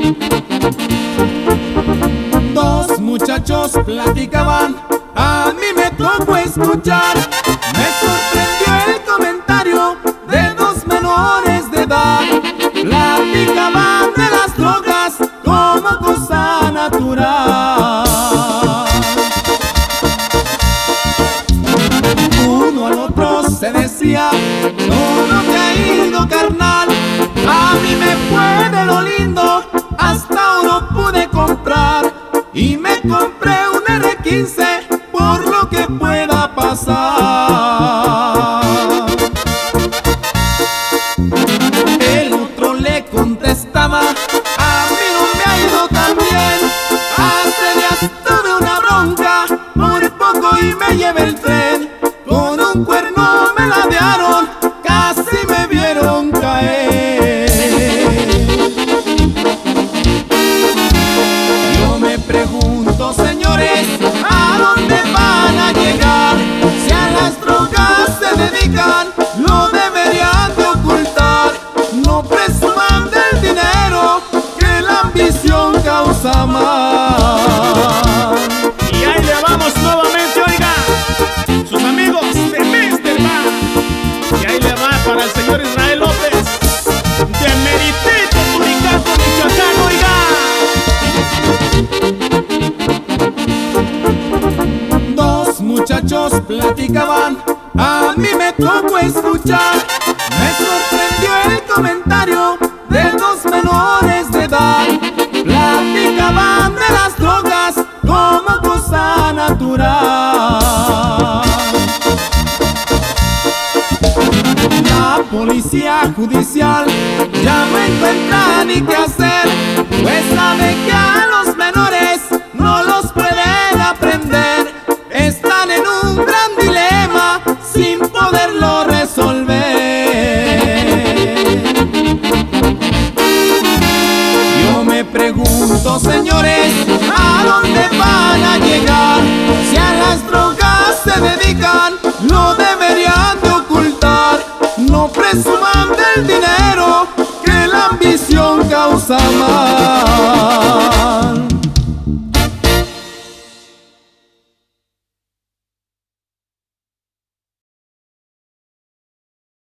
Dos muchachos platicaban, a mí me tocó escuchar. Me sorprendió el comentario de dos menores de edad. Platicaban de las drogas como cosa natural. Uno al otro se decía: todo te ha ido, carnal. A mí me fue de lo lindo, hasta oro pude comprar. Y me compré un R15 por lo que pueda pasar. El otro le contestaba: a mí no me ha ido tan bien. Hace días tuve una bronca, por poco y me llevé el tren. Con un cuerno me ladearon, casi me vieron caer. Yo me pregunto, señores, ¿a dónde van a llegar? Si a las drogas se dedican, lo deberían de ocultar. No presuman del dinero, que la ambición causa mal. Y ahí le vamos nuevamente, oiga, sus amigos de Mr. Band. Y ahí le va para el señor Israel López, de Meritito, Turicaco, Michoacán, oiga. Dos muchachos platicaban, a mí me tocó escuchar. Me sorprendió el comentario de dos menores de edad. Platicaban de las drogas como cosa natural. La policía judicial ya no encuentra ni qué hacer, pues sabe que a los menores no los pueden aprender. Están en un gran dilema sin poderlo resolver. Yo me pregunto, señores, ¿a dónde van a llegar? Si a las drogas se dedican, lo deberían de ocultar. No presuman del dinero,